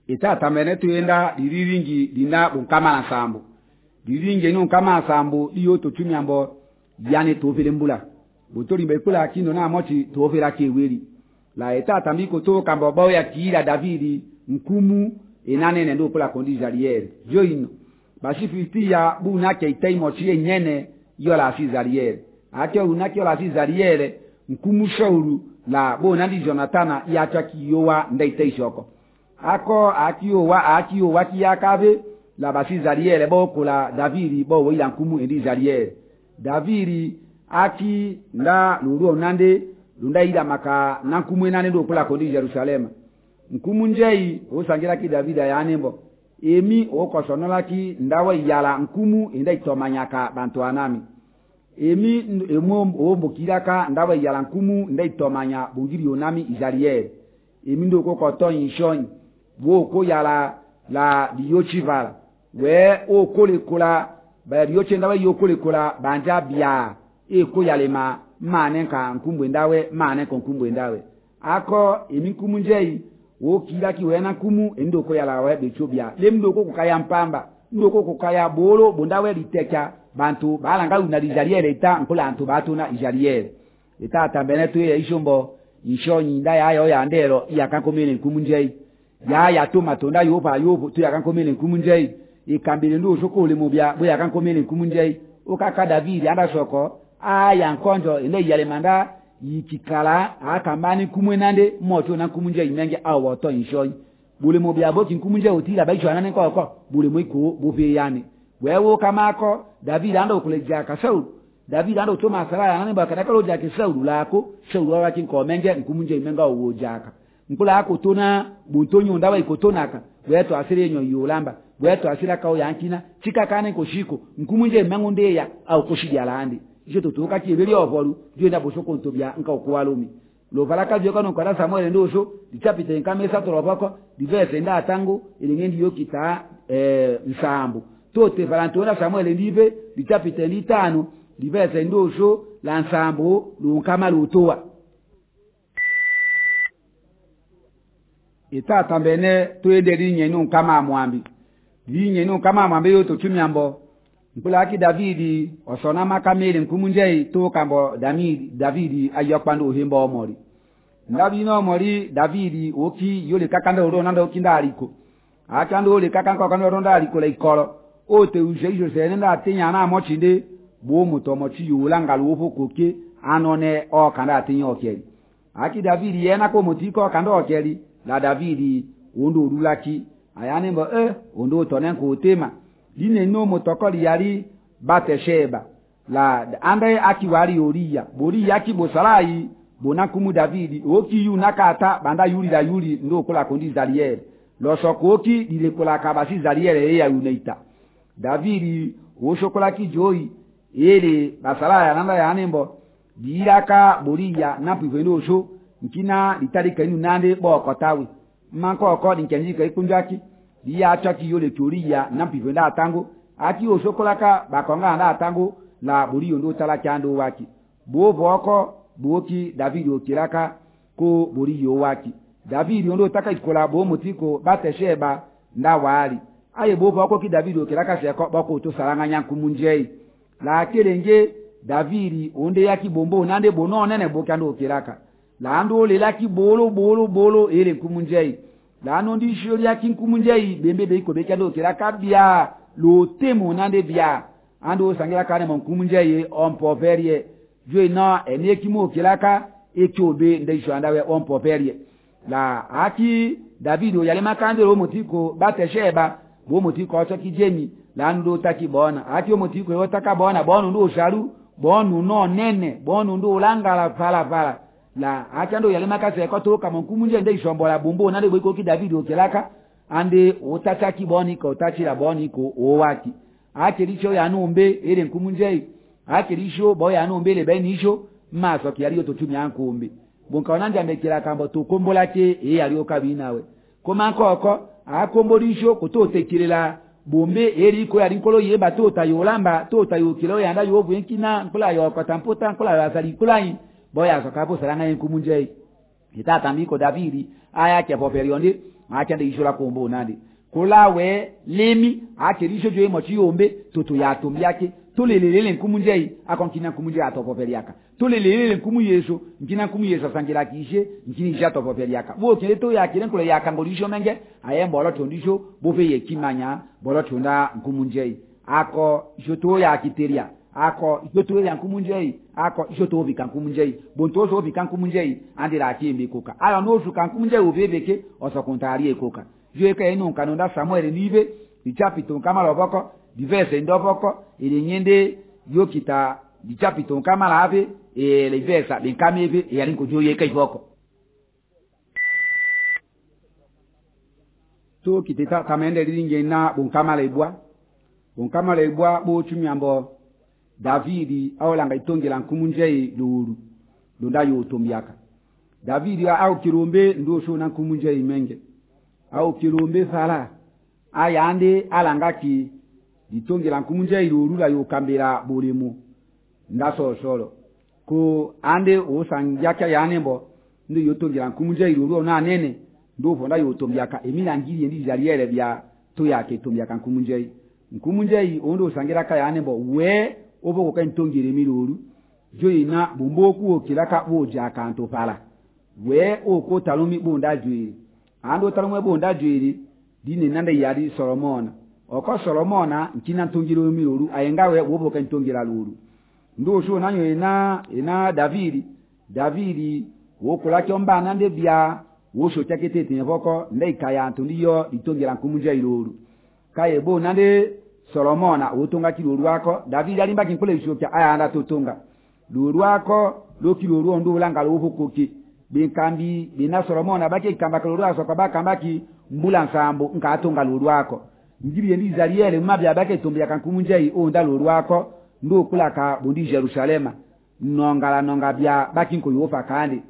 Itata mene tuenda diriringi dina bunkama na sambo. Diriringi no kama sambo iyo to tumiambo yane to filembula. Botori mbekula kino na mochi to fela keweri. La itata miko to kambo ya kila Davidi nkumu enane nendo kula kondi Zariel. Joino. Bashi fitia bu na ke itei mochi nyene yo la si Zariel. Ake unaki yo la si Zariel nkumu shauru la bo nandi Jonathan ya chaki yowa ndaitei shoko. Ako akiowa ki akabe la basi Zariel bo kula Davidi bo wila nkumu endi Zariel. Davidi aki nda luru onande lunda ida maka nankumu enane do kula kondi Jerusalem. Nkumu njei osangira ki Davida yanembo. Emi okosonola ki ndawa yala nkumu enda itomanyaka bantu anami. Emi ombokiraka ndawa yala nkumu enda itomanya bungiri onami Zariel. Emi ndo kokoto inshoni. Wo ko yala la diyochivala we o kole kola ba diyochenda we yokole kola banja bia ko yalema mane ka nkumbwe ndawe mane ko nkumbwe ndawe ako emi kumunjei wo kila ki wena kumu endo ko yala we bechobia lemdo ko kukaya mpamba ndo ko kukaya bolo bondawe liteka bantu balanga una Zariel eta nkola antu batuna Zariel eta tambenetu ye ishombo inshonyi ndaya ayo ya ndero yakankomene kumunjei ya tomatonda yoba tu yakankomele nkumunjei ikambile ndo sokole mobya bo yakankomele nkumunjei okaka David anda soko aya nkonjo ile yale manda yikikala akambani kumwenande moto na nkumunjei menge awo to inshoi bule mobya bo nkumunjei otila baisho anane ko bule moiko bobe yani wewo kamako David anda okuleja ka Saul David anda utoma sala anane bakadaka lo jake Saul lako Saul wa kinko menge nkumunjei menga owo jaka nkula akotona buntonyo ndawa ikotonaka weto asirenyo yolamba weto asira kao yankina chika kane koshiko nkumunje mengonde ya au koshidi alandi ijo totoka kibeli ovolu jo nda bosoko ntobya nka okuwalumi lo balaka jo kano kwara Samuel ndoso dichapite nkamesa torobako diverse nda atango ilingendi yokita nsambu tote valantona Samuel ndibe dichapite litano diverse ndoso la nsambu lunkama lutoa Itata mbene tuende linyenu kama mwambi. Linyenu kama mwambi yoto chumiambo. Mpula aki Davidi osona makamele nkumunjei to kambo Davidi ayokpando uhimbo omori. Ndabi no omori Davidi oki yole kakanda uronanda okinda aliko. Akando ole kakanka kando uronda aliko laikolo. Ote ujeijo senenda atinya na mochinde bo mutomochi yulanga luopo koke anone o kanda atinya okeli. Aki Davidi yena ko mutiko kanda okeli. La Davidi ondo rulaki ayanembo ondo tonenko tema line no motokoli yari Batesheba la ande akiwari oriya bori yaki bosarai bonakumu Davidi oki yu nakata banda yuri ndo kola kondi Zariel lo sokoki dile kola kabasi Zariel ya uneita Davidi o shokola ki joyi ele basara nanda yanembo diraka boriya na piveno sho nkina litari kanu nande bo kotawi manko ko dinkenji kai kunjaki dia chaki yole toriya na pivenda atango ati osokolaka bakonga na atango la buriyo ndo tala kyando waki bo boko boki David okiraka ko buriyo waki David ndo taka ikola bo mutiko Batesheba nda wali aye bo boko ki David okiraka se ko boko to saranga nyankumunjei la kelenge David onde yaki bombo nande bono nene bokando okiraka lando lelaki bolo ele kumunjei lano ndi shori yaki kumunjei bembe be ko be kado kiraka bia lo temo nande bia ando sangira kane mon kumunjei on poverie jo na eneki mo kiraka ekyobe ndisho andawe on poverie la aki David yale makande ro motiko Batesheba bo motiko acha kijeni lando taki bona ati motiko yotaka bona ndo sharu bonu no nene bonu ndo langala pala la akando yale makase ko to kama nkumunje nde ishombola bombo nande bwiko ki David okelaka ande otataki boni ko tachira boni ko owaki akiricho yanumbe ele nkumunje akirisho boya yanumbe le benisho maso kiyaliyo to tumyankumbe bonka onanja mekira kambo to kombola ke yaliyo kabinawe koma nkoko akombolisho kutotekirela bombe eri ko yali nkolo yeba to tayolamba to tayokilo yanda yovu enkina nkola yokotamputa nkola yasali kulai boya sokapo saranga nkumunjei itata mbiko Davidi aya ke poperionde acha de isho la kombo nande kola we lemi acha isho joe mochi yombe toto ya tombi yake tolelelele nkumu njei akonkina nkumu njei atopopeliaka tolelelele nkumu yeso nkina nkumu yeso sangira kishe nkini ja topopeliaka bo kile to ya kile nkole ya kangolisho menge ayembo lo tondisho bo fe yekimanya bolo tonda nkumu njei ako isho to ya kiteria ako isho to ya nkumu njei ako isho to vika nkumu njei bonto so vika nkumu njei andira kimbe koka ala no su nkumu njei obebeke osokontari ekoka joeka enu kanonda Samuel nive ichapito kama loboko diverse ndoboko ili nyende yokita dichapito kama lave le versa benkameve yali nkojoye kaiboko to kiteta kamende linge na bonkama lebwa bo chumyambo Davidi awlanga itongela nkumunjei lulu lunda yotombiaka Davidi au kirombe ndo so na nkumunjei menge au kirombe sala ayande alangaki ditongela nkumunjei lulu la yokambira bolemu ndaso solo ko ande osangyaka yanembo ndo yotongela nkumunjei lulu na nene ndo vonda yotombiaka emila ngiri ndi jaliere bya to yake tombiaka nkumunjei ondo sangira ka yanembo we obo ko kan tongere milulu joina bomboku okilaka boja kanto pala we oko talumi bonda joyi ando talumwe bonda joyi dine nande yari Solomon oko Solomona nkina tongire milulu ayengawe obo kan tongera lulu ndo sho nanyo ina Davidi wokola kyomba nande bya wosho chakete tineboko ndeikaya ntundiyo ditongera nkumunjei lulu kaye bo nande Solomona utunga kiluru wako David alimba kinkole ishoka aya anda tutunga luru wako lo kiluru ndo ulanga lo hukuki binkambi bina Solomona bake kamba kiluru aso kwa baka mbaki mbula nsambo nka atunga luru wako ngiri ndi Zariel mabya bake tumbya kankumunjei onda luru wako ndo kulaka bondi Jerusalema nonga bya baki nko yofa kandi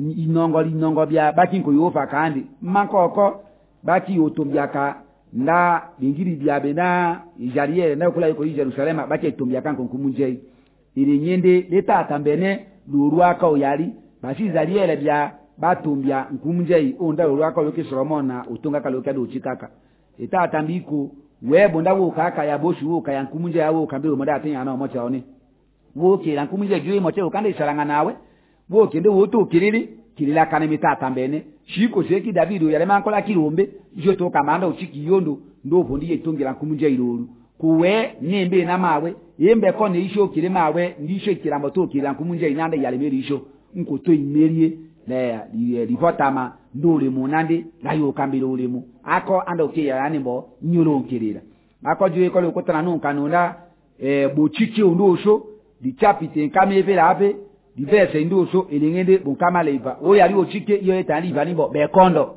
inongo bya baki nko yofa kandi mankoko baki yotumbyaka na bingiri byabe na Zariel na kula yuko Jerusalema bake tumbya kanko nkumunjei ili nyende leta atambene lurwaka oyali basi Zariel bya batumbya nkumunjei onda lurwaka loke Solomona utunga kaloka do chikaka eta atambiko webo ndawo kaka ya boshu wo kaya nkumunjei awo kambiro moda atenya na omocha one wo kila nkumunjei jwe moche ukande ishalanga nawe wo kende wo to kilila kana mitata mbene shiko seki David yale mankola kilombe joto kamanda uchiki yondo ndo vondiye tongera nkumunjei lulu kuwe nembe na mawe yembe ko ne isho kile mawe ndisho kirambo to kila nkumunjei nande yale meri isho nkoto imerie le livotama ndole munande layo kambiro ulemu ako anda okeya yanembo nyolo okirira ako jwe ko lokotana nunka nonda bochiki ondosho dichapite kamevela ape diverse ndoso elengende bonkama leiva o yali ochike yo etani vanimbo bekondo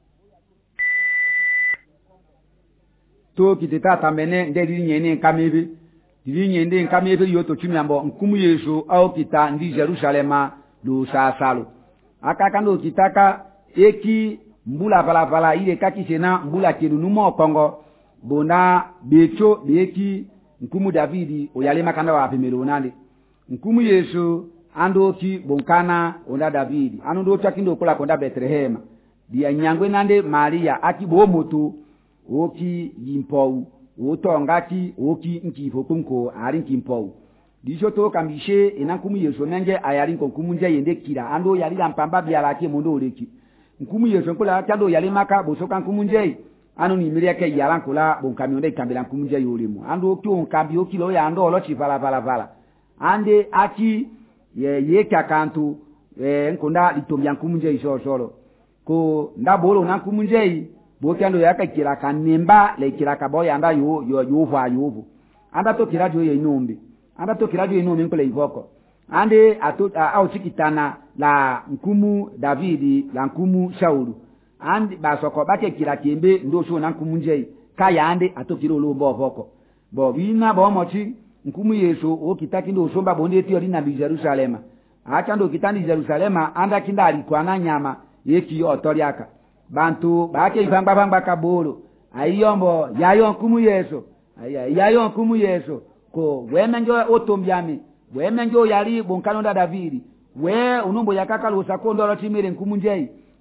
to kiteta tambene ndeli nyene kamebe dili nyende kamebe yo to chimyambo nkumu yeso au kita ndi Jerusalema do sasalo akaka ndo kitaka eki mbula pala ile kakisena mbula kinunumo kongo bona becho beki nkumu Davidi oyale makanda wa pemelo nande nkumu yeso ando ki bonkana onda Davidi ando takindo kola konda Bethlehem dia nyangwe nande Maria aki bomoto oki yimpou otongati oki nkifo kunko ari nkimpou disho to kambishe enankumu yeso nenge ayari nkumunje yende kira ando yali lampamba byala ke mondo oleki nkumu yeso kola kando yali maka bosoka nkumunje anu ni mireke yala kola bonkami onde kambela nkumunje yolimu ando ki onkambi okilo ya ando olo chipala ande aki ye kakantu nkonda litomya nkumunjei solo ko ndabolo na nkumunjei bokyando yakakira kanemba lekira kaboya anda yovu anda to kirajo ye inombe nkole ivoko ande au chikitana la nkumu Davidi la nkumu Shaulu ande basoko bake kira kembe ndosho na nkumunjei kaya ande atokiro lombo voko bo bina bo mochi nkumu yeso okitaki ndo somba bonde tiori na Jerusalema acha ndo kitani Jerusalema anda kindali kwa na nyama yeki yo otoriaka bantu bake ivanga kabolo ayombo yayo nkumu yeso ko wemenjo otombyame wemenjo yali bonkano da Davidi we unombo yakaka losa kondo lotimire nkumunjei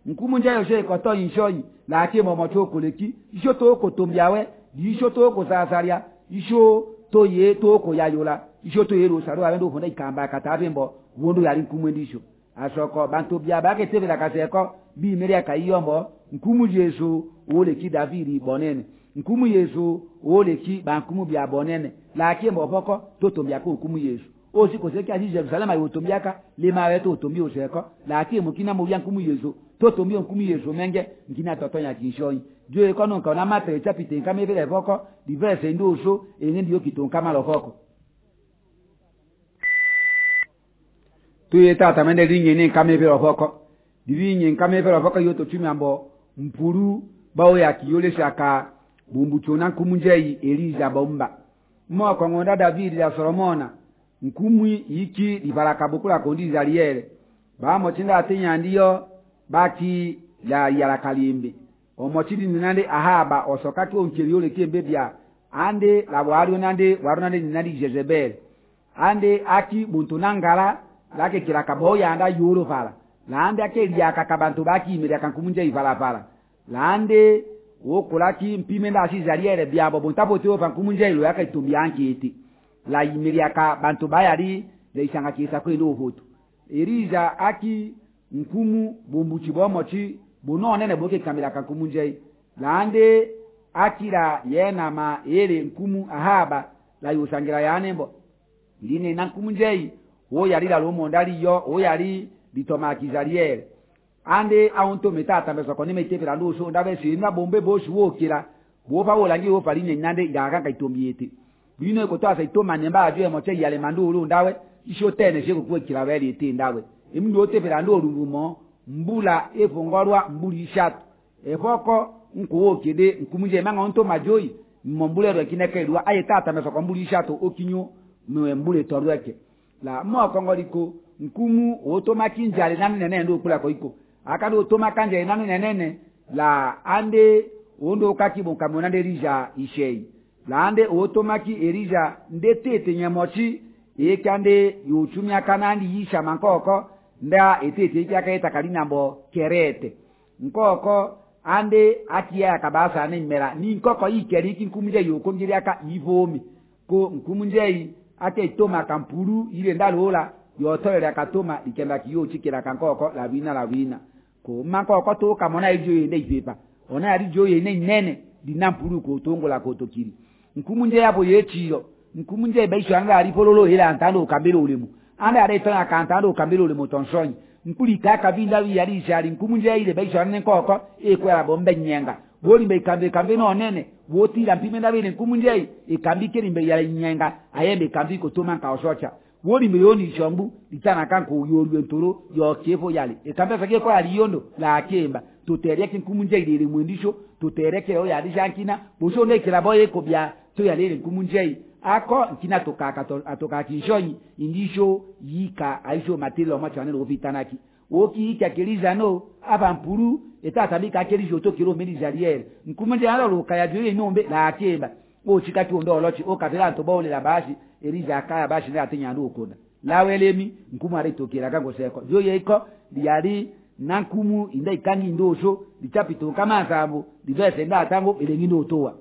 nkumu nje yo she koto inshoyi la ke momo to koleki isho to ko tombiawe di isho to ko sasaria isho to ye to ko yayola isho to yero saro abendo fonda ikamba katabembo wondo yali nkumu ndisho asoko bantu bia ba ke tebela kaseko bi meria kayombo nkumu Yesu ole ki Davidi bonene nkumu Yesu ole ki ba nkumu bia bonene la ke mbo boko to tombia ko nkumu Yesu o si ko se ki aji Jerusalem ayo tombiaka le mawe to tombi o seko la ke mo kina mo bia nkumu Yesu to tombi nkumu Yesu menge ngina totonya kinshoi jo e kono nkona mate chapite nkame vile boko diverse ndo so engendi okito nkama lo boko tuye tata mende rinye ni nkame vile boko divinye nkame vile boko yoto chumi ambo mpuru bao ya kiyole shaka bumbuchona nkumunjei Eliza bomba mo ko ngonda David ya Solomona nkumu iki libaraka bukula kondi zaliere ba mo tinda atinya ndiyo baki ya yala kalimbe omochidi ninande Ahaba osokaki oncheri ole kembe bia ande la warunande ninandi Jezebel ande aki buntunangala lake kila kaboya anda yoro fala lande ake liaka kabantu baki imere kankumunje ifala fala lande wokulaki mpimenda asizaliere bia bobontabo teo fankumunje ilo yaka itumbi ankiti la imere aka bantu bayari le isanga kisa ko ndo hoto Eliza aki nkumu bombuchi bomochi bonone ne boke kamera kankumunje lande akira yena ma ele nkumu Ahaba la yusangira yanembo line nankumunje wo yali la lomo ndali yo wo yali bitoma kizaliere ande aunto metata meso koni metepera luso ndabe sina bombe boshi wokira wo fa wolangi wo fa line nyande gaga kaitombiete bino ko tasa itoma nemba ajwe moche yale mandulu ndawe isho tene sheko kwekira weli ete ndawe emni otepera ndo rurumo mbula efongorwa mbuli ishatu efoko nkuwo kede nkumunje manga onto majoi mmombule ro kinekelwa aye tata meso ko mbuli ishatu okinyo mwe mbule torweke la mo kongoliko nkumu otoma kinjale nanu nene ndo kula ko iko akado otoma kanje nanu nene la ande ondo kakibo kamonande Elija ishei la ande otoma ki Elija ndetete nyamochi ekande yuchumya kanandi yisha mankoko nda etete yakaita kalina mbo kerete nkoko ande akia kabasa ne mera ni nkoko ikeriki nkumunje yokonjiri aka ivomi ko nkumunje ate toma kampuru ile ndalola yotore akatoma ikenda kiyo chikira kankoko la wina ko mankoko to kamona ijo yende ipepa ona ari jo yene nene dinampuru ko tongola ko tokiri nkumunje yabo yechiro nkumunje baisho anga ari pololo ila antando kambelo ulemu anda are tona kantando kambelo ulemu tonsonyi nkuli kaka vinda yali shari nkumunje ile baisho ane nkoko ekwera bombe nyenga boli mbe kambe no nene wotira mpimenda bene nkumunje ikambike limbe yali nyenga ayembe kambiko toma ka osocha woli milioni shombu litana kanko yorwe ntoro yo kefo yali ekambe sake kwa aliyondo la kemba tutereke nkumunje ile mwendisho tutereke yo yali jankina bosho nekira boye ko bia to yali nkumunje ako nkina atoka kinshonyi indisho yika aisho matelo machane lo vitanaki woki ikakeliza no abampuru etatabika kelizo to kilo milizaliere nkumunje alo lo kaya jwe nombe la kemba o chikati ondo olochi o kabela to bawole la bashi Eliza akaya bashi na atinya ndo koda lawelemi nkumu ari tokira kango seko jo yeiko diari nankumu inda ikangi ndosho dichapito kama sambo divese nda tango elengindo otowa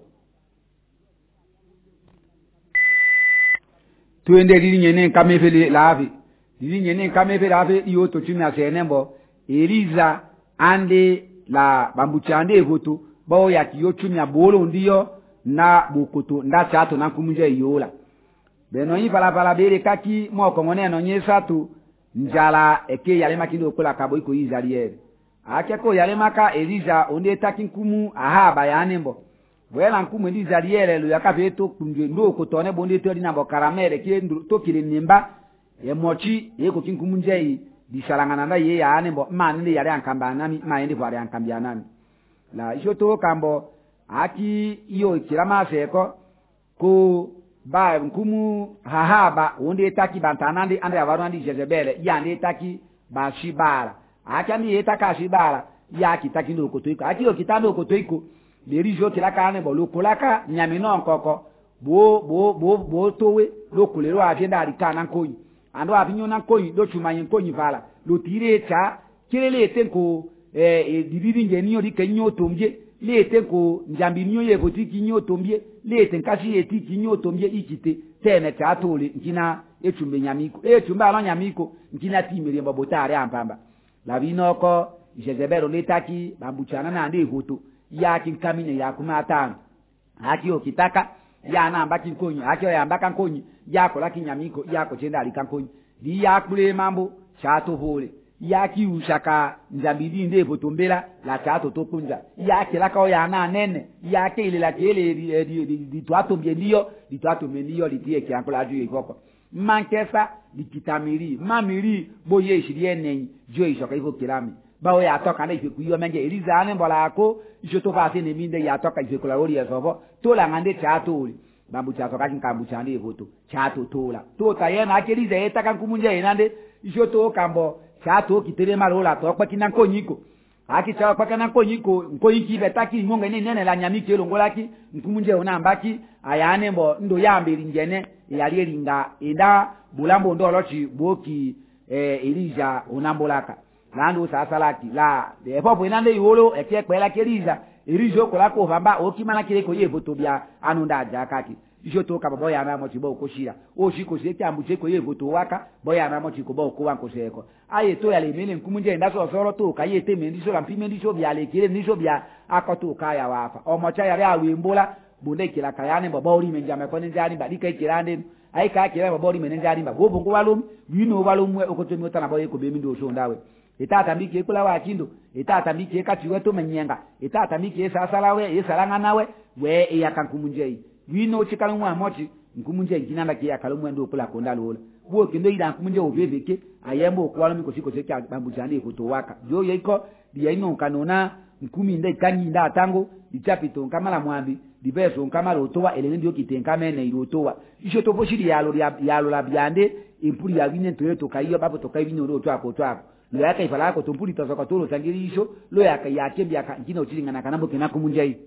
tuende linyene kamefele lavi linyene kamefele lavi yoto chimi asenembo Eliza ande la bambuchande evoto bao ya kiyochumi abolo ndiyo na bukutu nda chato nankumunje yola beno yi bala bere kaki moko ngone no nyesatu njala eke yale makindo kola kabo iko izaliere akeko yale maka Eliza onde takinkumu Ahaba yanembo wela nkumu izaliere lo yakabeto kunje ndo kotone bonde tori nambo karamere ke to kile nimba ye mochi yeko kinkumu njei disalangana na ye yanembo maninde yale ankamba nami maende bware ankambya nami la joto kambo aki iyo kirama seko ko ba nkumu Ahaba onde taki bantanandi ande avarandi Jezebel yande taki bashibara akandi etaka shibara yaki taki ndo kotoiko akiyo kitando kotoiko berijo kilaka bo lokolaka nyamino nkoko bo towe lokolero agenda alikana nkoyi ando abinyo na nkoyi do chumanyi nkoyi vala lo tirecha kirele tenko dibiri ngeniyo di kenyo tombie lete ko njambi niyo ye boti kinyo tombie lete nkashi eti kinyo tombie ikite tene tatole nkina echumbe nyamiko echumbe alo nyamiko nkina timiri mbotare ampamba labinoko Jezebel letaki bambuchana na ndi hutu yaki nkamine yakumata haki okitaka ya na mbaki nkonyi haki ya mbaka nkonyi yako laki nyamiko yako chenda alikankonyi di yakule mambo chato hole yaki ushaka njambidi ndepo tombela la chato tokunja yake laka ya na nene yake ile la kele di twato mbendio litie kianko la juye koko mankesa dikitamiri mamiri boye shiriene jo ishoka iko kilami bawo ya toka na ife kuyo menge elizane mbola ko ishoto fase ne minde ya toka ife kula ori yasobo tola ngande chato uli bambu chato kakin kambu chande voto chato tola to tayena akeliza etaka nkumunja enande ishoto kambo chato kitere marola to kwa kinanko nyiko akicha kwa kinanko nyiko nkoyiki betaki ngonga nene la nyamike longolaki nkumunje onambaki ayane mbo ndo yambiri njene yali linga enda bulambo ndo lochi boki Elija onambolaka lando sasalaki la depopo inande yolo ekekwela keliza Elija okolako vamba okimana kireko yevoto bya anunda jakaki ishoto ka boya na mochi bo koshira o shiko sheke ambuche ko yevoto waka boya na mochi ko bo ko wanko sheko aye to yale mele nkumunje ndaso soro to ka yete mendiso la mpime ndiso bya lekire ndiso bya akoto kaya wafa o mocha yale awimbola bunde kila kayane bobori menjame ko njani badika ikirande ai ka kira bobori menjani ba gobo ngo walum wino walumwe okotomi otana boye ko be mindo so ndawe itata mbike kula wa kindo itata mbike katiwe to menyenga itata mbike sasalawe yesalanga nawe we yakankumunje wino chikalu mwa mochi nkumunje nkinanda kia kalumwe ndo kula konda lola bo kindo ida nkumunje oveveke ayembo kwalo miko siko seka bambujani kutowaka yo yiko dia ino kanona nkumi nde kanyi nda tango dichapito nkamala mwambi dibeso nkamala otowa elendi yo kitenkamene irotowa isho to boshiri yalo la biande impuri ya wine to kaiyo bapo to kai wine ro to apo lo yaka ifala ko tumpuri to zaka tolo tangiri isho lo yaka yakembi aka nkina uchilinga na kanambo kinakumunje yi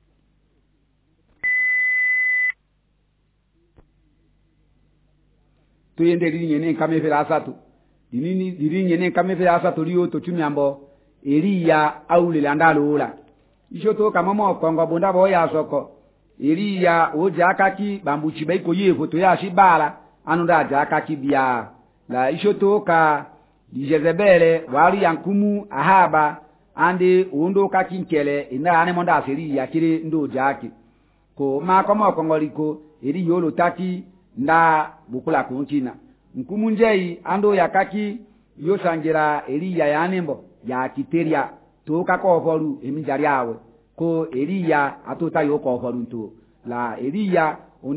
tuyende linyene kamefera asatu dinini linyene kamefera asatu liyo to chumyambo Eliya aule landalo ola ishoto kamamo kongo bonda boya soko Eliya ojakaki bambuchi baiko yevo to ya shibala anunda jakaki bia la ishoto ka Jezebel wali yankumu ahaba ande ondo kakinkele ina ane monda asiri yakire ndo jaki ko makomo kongoliko Eliya olo taki nda bukula kunchina nkumunjei ando yakaki yosangira Eliya yanembo ya kiteria toka ko foru eminjari awe ko Eliya atota yo ko foru nto la Eliya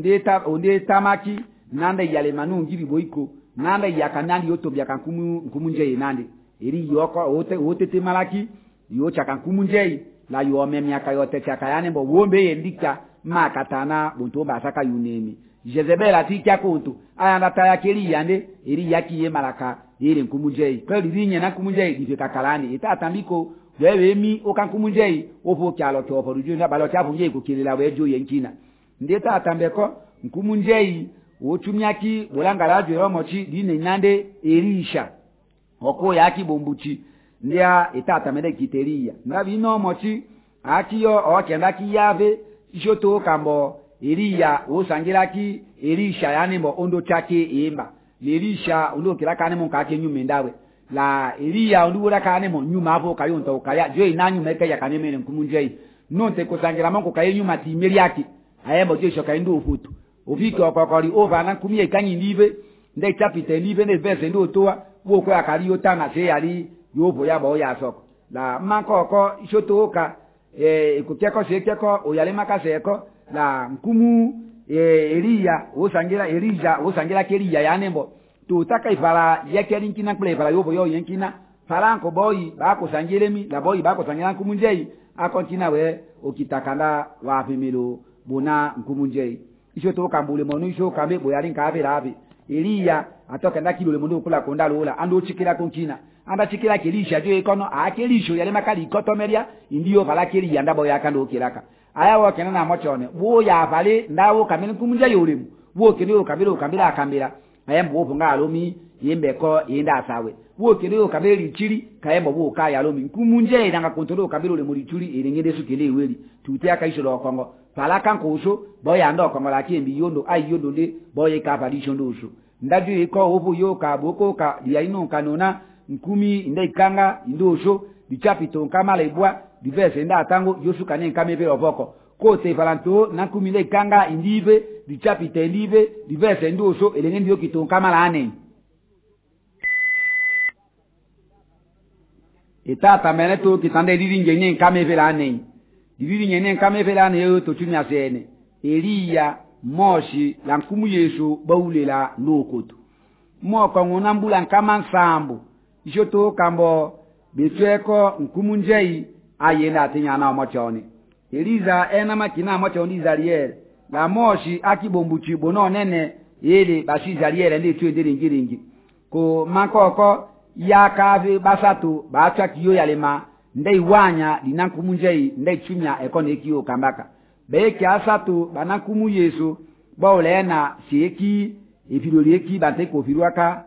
onde tamaki nande yale manu ngiri boiko nande yakanandi yotobya kankumunjei nande Eliya yoko ote temalaki yo chakankumunjei la yo memyaka yote chakayanembo wombe yendika makatana buntomba saka yunemi Jezebel atikya kontu ayanda tayakeli yande eri yakiye malaka eri nkumunjei kweli linye na nkumunjei difika kalani itatambiko wewe mi okankumunjei ofo kyalo kyopo rujuna balo kyafunje kukilela wejo yenkina ndeta atambeko nkumunjei ochumyaki bolanga lajo romochi dine nande Elisha oko yaki bombuchi ndia itatamede kiteria ngabino mochi akiyo okendaki yave ishoto kambo Eliya osangiraki Elisha yanembo ondo chake imba Elisha ondo kirakane mon kake nyume ndawe la Eliya ondo kirakane mon nyuma hapo kayonto kaya je inanyu meke yakanemene nkumunjei nonte kusangira monko kaye nyuma timiri yake ayembo je shoka ndo ofutu ofike okokori over na kumie kanyi ndive nde chapite ndive ne verse ndo toa wo ko akari yotana se yali yobo yabo ya soko la mankoko ishotoka ikukeko sekeko oyale makaseko la nkumu Eliya osangira Eliya yanembo tutaka ifala yakeli nkina kule ifala yobo yo yenkina falanko boy bako sangiremi la boy bako sangira nkumunjei akontina we okitakanda wa femelo bona nkumunjei isho to kambule monu isho kambe boyali nkabe labi Eliya atoka ndakilo le mundu kula konda lola ando chikira konkina anda chikira Elisha je ikono akelisho yale makali ikotomeria indiyo bala Eliya ndabo yakando kiraka aya wakena na mochone wo ya vale ndawo kamene kumunja yolemu wo kene okabira akambira ayembo obunga alomi yembe ko yenda sawe wo kele o kabeli chiri kaembo wo kaya lomi nkumunje idanga kontrol kabelo le muri churi irengede sukele weli tuti akaisho lo kongo pala kanko uso boya ndo kongo la kimbi yondo ai yondo le boye ka badisho ndo uso ndaju iko opo yo ka boko ka dia ino kanona nkumi ndai kanga ndo uso bichapito kama lebwa diverse nda tango yosu kane kamebe oboko kote valanto na nkumi ndai kanga indive bichapito indive diverse ndo uso elengende yo kito kama la ane etata mene to kitande diri ngenye kamebe la ane diri ngenye kamebe la ane yo to tumya sene Elia moshi la nkumu Yesu baulela lokoto mo ko ngona mbula kama nsambu ishoto kambo betweko nkumu njei ayenda tinyana mochoni Eliza ena makina mochoni Zariel la moshi akibombuchi bono nene ele bashi Zariel ndi twendere ngiringi ko makoko yakave basatu bacha kiyo yalema ndei wanya linankumu njei ndei chunya ekone kiyo kambaka beke asatu banankumu Yesu baolena sieki efilolieki bante ko firuaka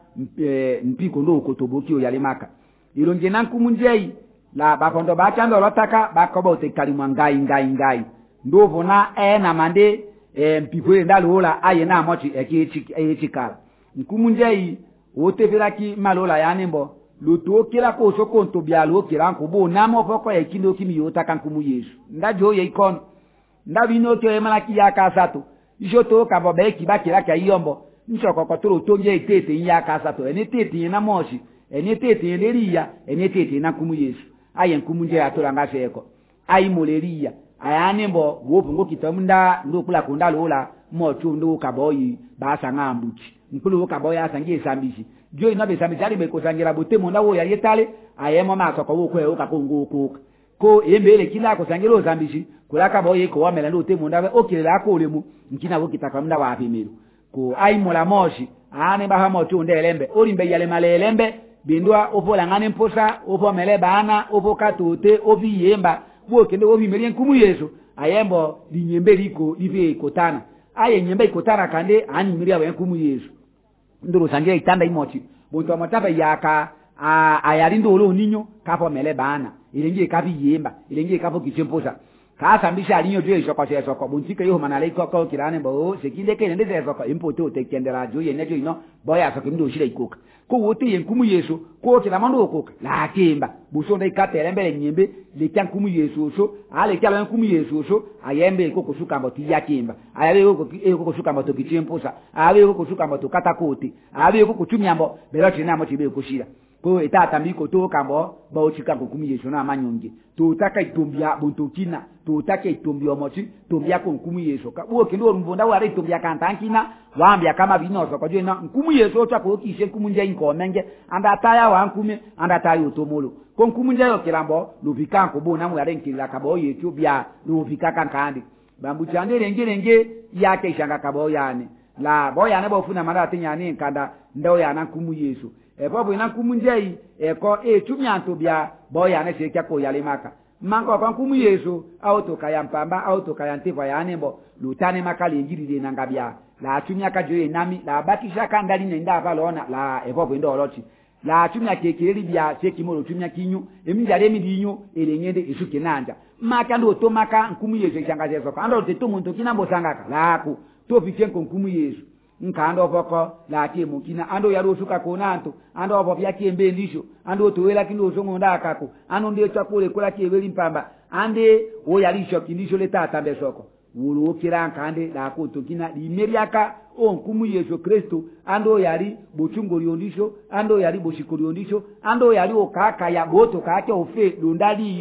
mpiko ndo kotoboki oyalemaka ilonje nankumu njei la bakondo bachando lotaka bakoba otekalimu ngai ndo vona na mande mpiko ndalola ayena mochi ekikala nkumu njei oteveraki malola yanembo luto kila ko sokonto bialo kila nkubo namo poko ekindo kimiyota kankumu Yesu ndajo ye ikono ndabino to emalaki yaka sato ijoto kabo beki bakira ka yombo nchoko kotoro tonje itete yaka sato ene tete na moshi ene tete leria ene tete na kumu Yesu aye nkumu nje atola ngaseko ayi moleria ayanembo wopungo kitamunda ndokula kundalola mocho ndo kaboyi basa ngambuchi nkulu kaboya asangie sambishi jo inabe sambishi ali bekosangira botemo ndawo ya yetale ayemo masoko wokwe okakongo ko embele kila ko sangiro zambishi kulaka boye ko wamela ndo temu ndawe okelela ko lemu nkina wo kitaka munda wa apimiro ko ai mola moshi ane baha moto ndelembe olimbe yale malelembe bindwa opola ngane mposa opo mele bana opo katote ovi yemba wo kende ovi melien kumu Yesu ayembo linyembe liko live kotana aye nyembe kotana kande ani miria we kumu Yesu ndoro sangia itanda imoti bonto amataba yaka ayarindo olo ninyo kapo mele bana ilengie kapi yemba ilengie kapo kichemposa kasa mbisha alinyo jo isoko soko buntika yo manale ko kirane bo sekinde ke ndeze soko impoto utekendera jo yenejo ino boya soko ndo shira ikoka ko wote yenkumu Yesu ko kila mando okoka la kimba busonda ikatele mbele nyembe le kyankumu Yesu so ale kyala nkumu Yesu so ayembe ko kusuka mboti yakimba ayabe ko kusuka mboto kichemposa ayabe ko kusuka mboto katakoti ayabe ko kuchumyambo beloti namo chibe kushira ko etata mbiko to kambo ba ochika nkumu Yesu na manyonge tutaka itumbia buntokina tutaka itumbia mochi tumbia ko nkumu Yesu ka bo kendo rumbonda wari itumbia kantankina waambia kama binoso ko jena nkumu Yesu cha ko kishe nkumu nje inko menge anda taya wa nkume anda tayo utomolo ko nkumu nje yo kilambo luvika ko bona mu yarenkira kabo yetu bia luvika kankandi bambu chande renge yake ishanga kabo yane la boya ne bofuna mara tinyani nkanda ndo yana nkumu Yesu bobo ina nkumu nje ko tumyanto bia boya ne sekia ko yalemaka mango kwa nkumu Yesu autoka ya mpamba autoka ya ntifa ya anembo lutane makali njiri na ngabia la tumya ka joye nami la bakisha kandali nenda balona la bobo ndo olochi la tumya kekeri bia seki molo tumya kinyu emijare midinyo elenyende isuke nanja maka ndo to maka nkumu Yesu changaze soko ando teto muntu kinambo sangaka la ku to fikenko nkumu Yesu nkando boko la timu kina ando yaro suka konanto ando obo bya kiembe ndisho ando towela kino songonda akako ando ndio chakule kula kieweli mpamba ande o yalisho kindisho leta tambe soko wulu kiranka ande la kuto kina limeriaka onkumu Yesu Kristo ando yari bochungori ondisho ando yari boshikori ondisho ando yari okaka ya boto kake ofe lundali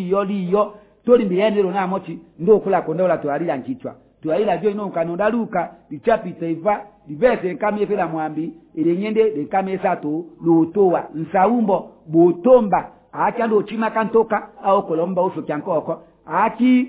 yo tori mbiyendero na mochi ndo kula kondola to alila nkichwa tuaila jo ino kanonda luka bichapita iva diverse kame fela mwambi ilenyende de kame sato lutowa nsaumbo botomba akando chima kantoka au kolomba uso kyankoko aki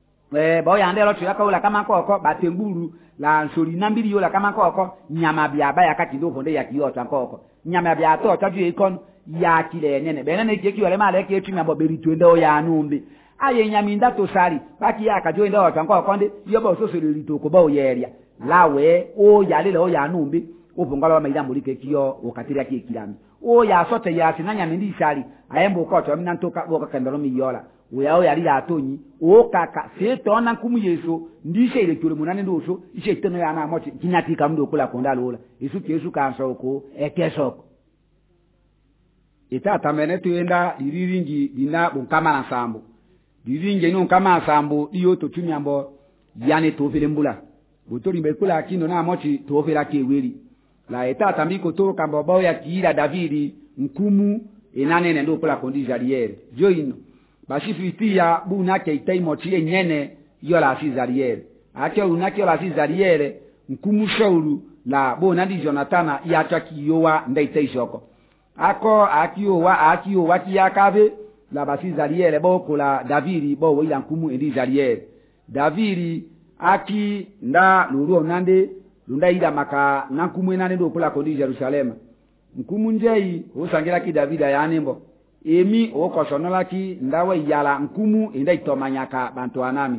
boya ndelo tuyaka ula kama koko batenguru la nsori nambiri yola kama koko nyama biaba yakati ndo bonde yakiyota koko nyama bia to taju ikon yakile nyene benene keki wale male ke chima bo beritwende o ya numbi aye nyaminda to sari baki akajo ndo otanko konde yoba ososori litoko ba oyeria lawe o yalile o ya numbi opongala maida mulike kiyo wakati yake kilami o ya sote ya tinanya mindi sali ayembo ko to mina ntoka boka kandalo miyola uyao yali ya tonyi o kaka se tona nkumu yesu ndishe ile kyole munane ndoso ishe teno ya na mochi kinyati kamdo kula konda lola yesu kanso ko ekesoko ita tamene tuenda iriringi dina bunkama na sambo diringi no kama sambo iyo to tunyambo yani to filembula botori mbekula kino na mochi to fela keweli la ita tambiko to kambo ya kiira Davidi nkumu enane ndo kula kondi Zariel joino bashifitia buna ke itai mochi nyene yo la si Zariel acha unake la si Zariel nkumu Shaulu la bona di Jonathan ya chakiyowa ndaitai shoko ako akiyowa kiyakabe la basi Zariel bo kula Davidi bo wila nkumu endi Zariel Davidi aki nda luru onande lunda ida maka nankumu enane ndo kula kondi Jerusalem nkumu njei osangira ki Davida yanembo emi okosonola ki ndawe yala nkumu enda itomanyaka bantu anami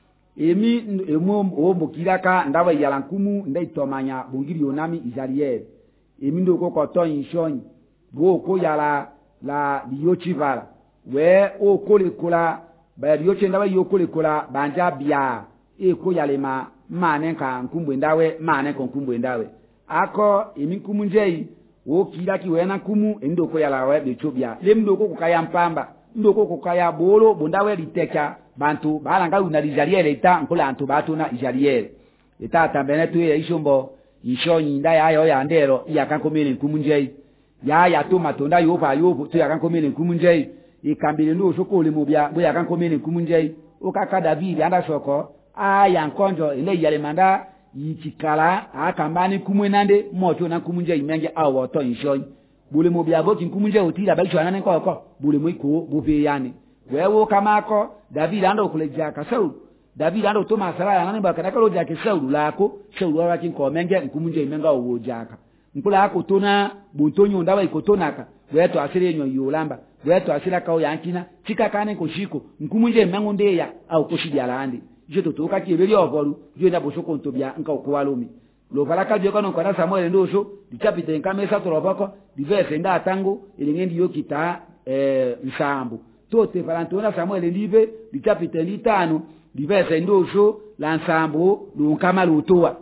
emi omokiraka ndawe yala nkumu enda itomanya bungiri onami Zariel emi ndo kokoto inshonyi bo ko yala la diyochivala we o kolekula ba diyoche ndawe yokolekula banja bia ko yalema mane ka nkumbwe ndawe mane ko nkumbwe ndawe ako emi nkumu njei wo kila ki wena kumu endo ko yala we bechobia lemdo ko kukaya mpamba ndo ko kukaya bolo bondawe liteka bantu balanga una Zariel ita nkola antu batuna Zariel ita tambene tu ya ishombo ishonyi nda yayo ya ndero yakankomene nkumu njei ya toma tonda yopa yopo tu yakankomene nkumu njei ikambile ndo soko le mobia bo yakankomene nkumu njei okaka David anda soko aya nkonjo ile yale manda yichikala akambani kumwenande moto na kumunje imenge awo to inshonyi bule mobia boki kumunje otira baisho nane koko bule mwiko bupe yani wewe kamako David ando kuleja ka Saul David ando to masara nane bakana kalo jake Saul lako Saul wa kinko menge kumunje imenga owo jaka nkula akotona bontonyo ndawa ikotonaka weto asire nyo yolamba weto asira kao yankina chika kane koshiko nkumunje imengo ndeya au koshidi alandi je totoka kibeli ovolu je na bosoko ntobia nka okwalumi lo balaka je kono kwana Samuel ndoso dicapite nkamesa torobako diverse nda tango ilingendi yokita nsambu tote valantona Samuel ndibe dicapite litano diverse ndoso la nsambu lunkama lutoa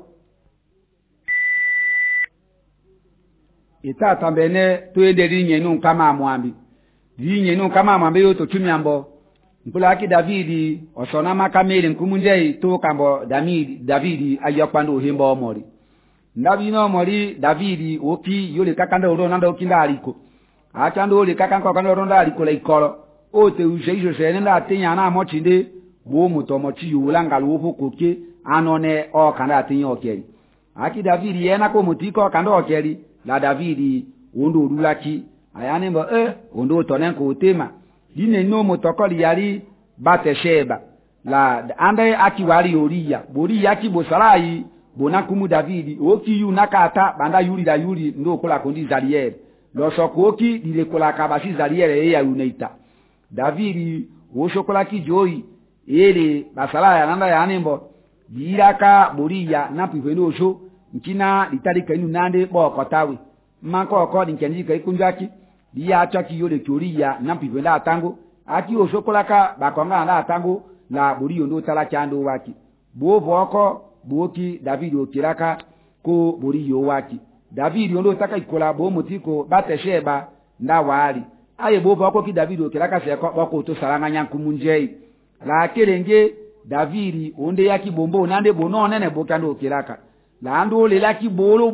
ita tambene tuende linye nunkama amwambi linye nunkama amwambi yoto tumyambo nkula ki Davidi osona makamele nkumunjei to kambo Davidi ayopando himbo omori ndabi no mori Davidi oki yole kakanda oro nanda okinda aliko achando ole kakanko kanda oro nda aliko le ikolo ote uje se nda atinya na mochinde bo mutomochi yulanga lupo koke anone o kanda atinya okeri aki Davidi yena ko mutiko kanda okeri la Davidi ondo rulaki ayane mbo ondo tonenko utema dine no motokoli yali Batesheba la ande akiwari oriya bori yaki bosarai bonakumu Davidi oki yu nakata banda yuri ndo kola kondi Zariel lo sokoki dile kola kabasi Zariel ya uneita Davidi wo shokola ki joyi ele basalaya nanda yanembo diraka boriya na piveno sho nkina litali kainu nande bokotawe manko ko dinkenjika ikunjaki dia achaki yole kyoriya na pivenda atango aki osokolaka bakonga na atango la buriyo ndo tala chando waki bovo oko boki David okiraka ko buriyo waki David ndo taka ikola bo mutiko Batesheba nda wali aye bovo oko ki David okiraka se ko to saranga nyankumunjei la kelenge David onde yaki bombo nande bono nene bokando okiraka la ndo le laki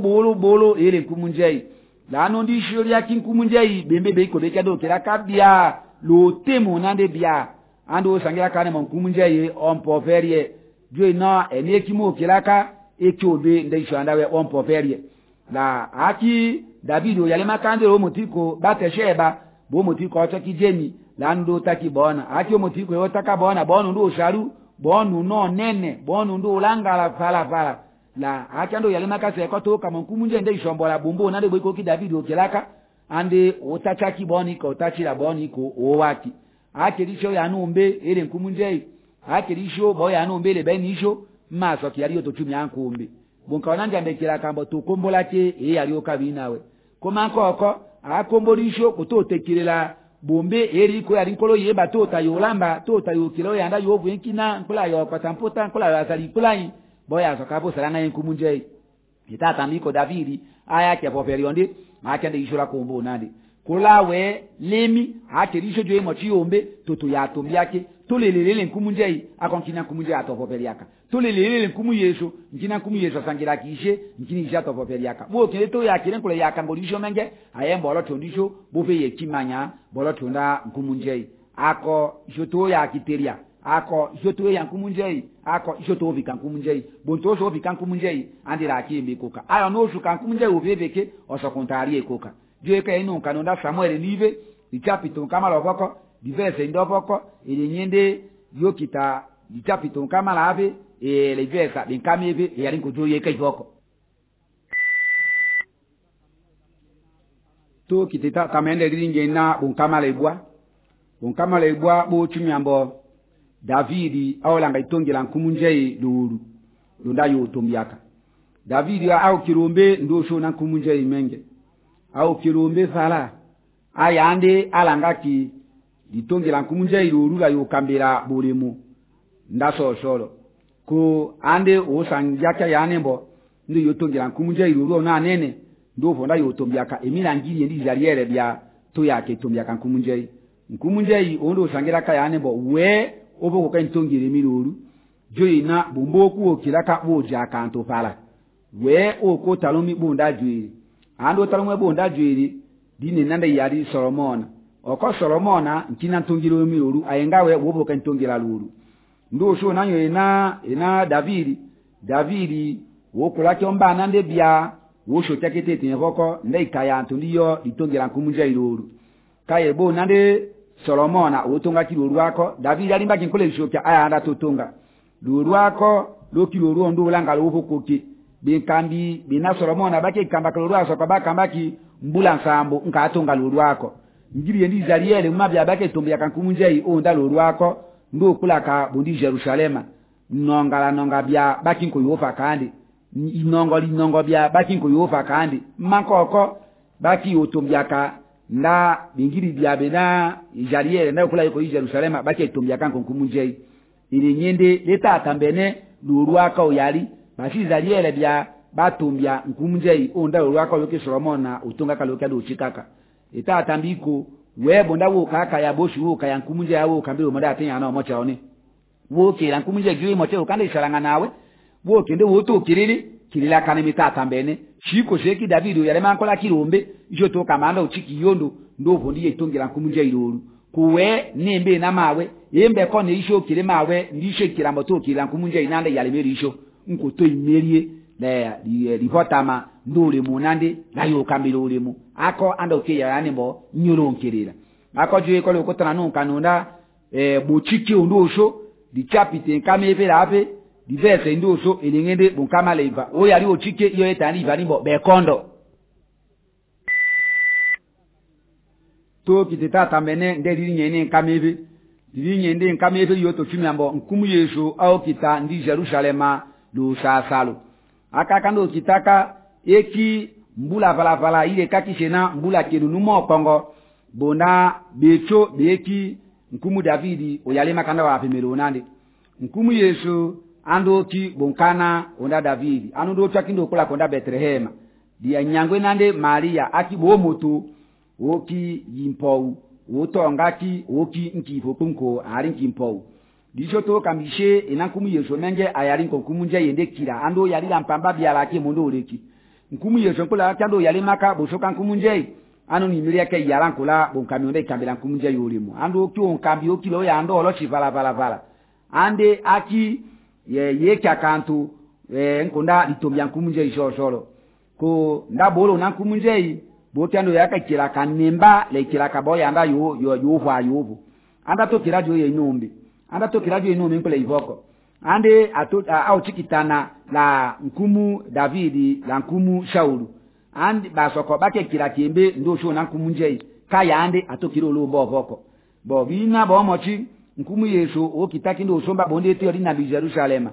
bolo ele kumunjei la no ndi shori yaki nkumunjei bembe be ko bekado okiraka bia lo temo nande bia ando sangira kane monkumunjei ompo ferie jo na enekimo okiraka ekyobe ndeisho andawe ompo ferie la aki David yale makande ro mutiko Batesheba bo mutiko acha kijeni la ndo taki bona aki mutiko yotaka bona bono ndo sharu bono no nene bono ndo ulangala fala la akando yale makase ko to kama nkumunje nde ishombola bombo nande boiko ki David okiraka ande otacha ki boni ko otachira boni ko owaki akerisho yanumbe ele nkumunje akerisho boya yanumbe le benisho maso ki yali otochumi ankumbe bonka nanja mbekira kambo to kombola che yali okabinawe koma nkoko akombolisho kutotekirela bombe eri ko yali kolo yeba tota yolamba tota yokilo yanda yovu enkina nkola yo patamputa nkola ya sali kulai boya sokabo salanga yenkumunje itata miko Davidi aya ke poperionde akende ishura kombo nandi kulawe lemi akerisho joye mochi yombe toto ya tombiake tolelelele nkumunje akonkina nkumunje atopoperiaka tolelelele nkumu Yesu nkina nkumu Yesu sangira kishe nkini ja topoperiaka bo kele to ya kele nkole ya kangolisho menge ayembo lo tondisho bofe yekimanya bolo tonda nkumunje ako joto ya kiteria ako joto ya nkumunje ako joto vika nkumunje bonto so vika nkumunje andira kimbe koka ayo no shuka nkumunje obebeke osokontari ekoka Dieka inu kanonda Samuel nive dichapito kama loboko diverse ndoboko elinyende yokita dichapito kama lave le versa binkamebe yali kujoye kayoko to kitita kamende ringe na bunkama lebwa bo chumyambo Davidi awlanga itongela nkumunje lulu lunda yotombiaka Davidi au kirombe ndosho na nkumunje menge au kirombe sala ayande alangaki ditongela nkumunje irurula yokambira bolemu ndaso solo ko ande osanjaka yanembo ndo yotongela nkumunje iruru na nene ndo vonda yotombiaka emira ngiri ndi jariere bya to yake tombiaka nkumunje ondo sangira ka yanembo we obo ko kentongere miruru joina bomboku okiraka boja kanto pala we okotalomi bunda juiri ando talomwe bonda juiri dine nanda yari Solomon oko Solomona nkina ntongiro miruru ayengawe wobo kantongira luru ndo sho nanyo ina Davidi wokulake omba nande bia wo sho takete tinevoko ndai kaya ntondiyo itongira nkumunje iruru kaye bo nande Solomona otonga kiluru ako Davidi alimba kinkole shoka aya anda totonga luru ako lokiluru ndo ulanga lobo koki binkambi bina Solomona bake kamba kaluru aso kabaka mbaki mbula nsambo nka atonga luru ako ngiri ndi Zariele mabya bake tombya kankumunje onda luru ako ndo kulaka bundi Jerusalema nonga bya baki nko yofa kandi inongo bya baki nko yofa kandi mankoko baki otombyaka nda bingiri bya bena Zariele na kula yuko Jerusalema bake tombya kankumunje ili nyende leta atambene luru ako yali basi Zariele bya batumbya nkumunje onda luru ako yoke Solomona utonga kaloka do chikaka eta atambiko webo ndawo kaka ya boshi wo kaya nkumunje yawo kambiro mada atenya na omocha one wo kira nkumunje giwe moche ukande isharanga nawe wo kende wo to kirila kana mitata mbene shiko sheki David yale mankola kirombe ijo to kamanda uchiki yondo ndovo ndiye itongira nkumunje iruru kuwe nembe na mawe yembe ko ne isho kire mawe ndishe kira moto kira nkumunje inande yale meri isho nkoto imerie le ripotama ndule munande layo kambiro ulemu ako ando keya yanembo nyuronkerera ako juye ko lokotana nunka nunda bochiki ondosho dichapite kamevera ape diverse ndosho elingende bunkama leiva o yali ochike iyo etani vanimbo bekondo to kitata mene ndeli nyene kameve dinyende kameve yoto chimyambo nkumu Yesu au kita ndi Jerusalema lu sasalo akakando kitaka eki mbula vala ile kakishena mbula kinunumo kongo bona becho beki nkumu Davidi oyalema kanda wa pemero nande nkumu Yesu ando ki bonkana onda Davidi ando ndo chakindo kula konda Bethlehem dia nyangwe nande Maria akibo moto oki yimpou wotongaki oki nkifo kunko ari nkimpou disho to kamishe enankumu Yesu menge ayari nkumunje yende kira ando yali lampamba byala ke mondo oleki nkumu Yesu nkola kyando yali maka bosoka nkumunje anu ni miria ke yaran kula bonkamionde kambira nkumunje yolimu ando ki onkambi okilo ya ando olo chivala ande aki ye kyakantu nkonda litomya nkumunje ishosolo ko ndabolo na nkumunje botyando yakakira kanemba le kira kaboya anda yovu anda to kira jo ye inombe anda to kira jo inombe nkole ivoko ande au chikitana la nkumu Davidi la nkumu Shaulu andi basoko bake kira kiembe ndosho na nkumunje kaya ande atokiro lo bovoko bo bina bo mochi nkumu Yesu okitaki ndo somba bonde te ori na Jerusalema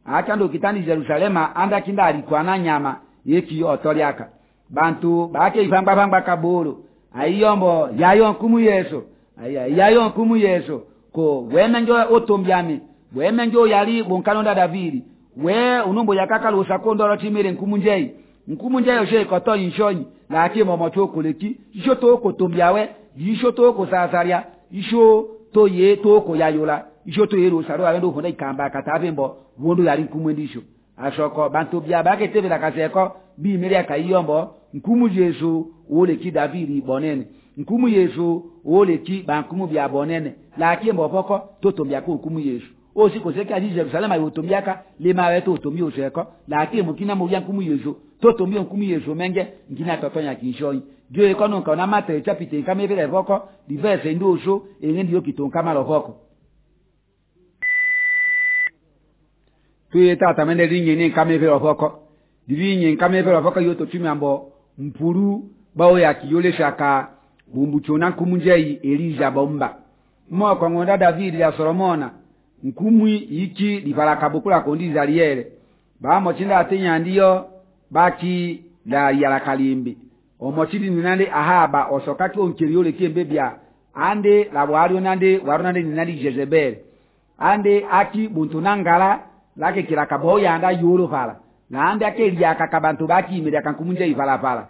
akando kitani Jerusalema anda kinda alikuwa nyama yeki otoriaka bantu bake ifamba kaboro ayombo yayo nkumu Yesu yayo nkumu Yesu ko wemenjo otombyame wemenjo yali bonkalonda Davidi we unumbo yakakalo sakondoro timere nkumu njei oshe koto inshonyi na akimo moto koleki isho to ko tombyawe isho to ko sasaria isho to ye to ko yayola isho to yero saro abendo honda ikamba katabembo wondo yali nkumu ndisho ashoko bantu bya bake tebela kaseko bi mere akayombo nkumu Yesu ole ki Davidi bonene nkumu Yesu ole ki bankumu bya bonene la akimbo poko to tombya ko nkumu Yesu osi ko seka di Jerusalem yotombyaka le mawe to tombyo seko la akimbo kina mu bya nkumu Yesu to tombyo nkumu Yesu menge ngina totonya kinshoi dio ekono kana mate chapite kamebele voko diverse ndoso engendi yokitonka malo voko tuyeta tamende rinye ni kamebele voko divinye kamebele voko yoto chimambo mpuru bao ya kiyole shaka bumbuchona nkumu njei Elija bomba mo kwa ngonda David ya Solomona nkumu iki libaraka bukula kondi zaliere ba mo chinda atenya ndiyo baki la yala kalimbi omochidi ninande Ahaba osokaki onkeriole kembebia ande la wario nande warunande ninandi Jezebel ande aki buntunangala lake kiraka boya anda yoro fala lande akelia kakabantu baki imeda kankumunje ifala fala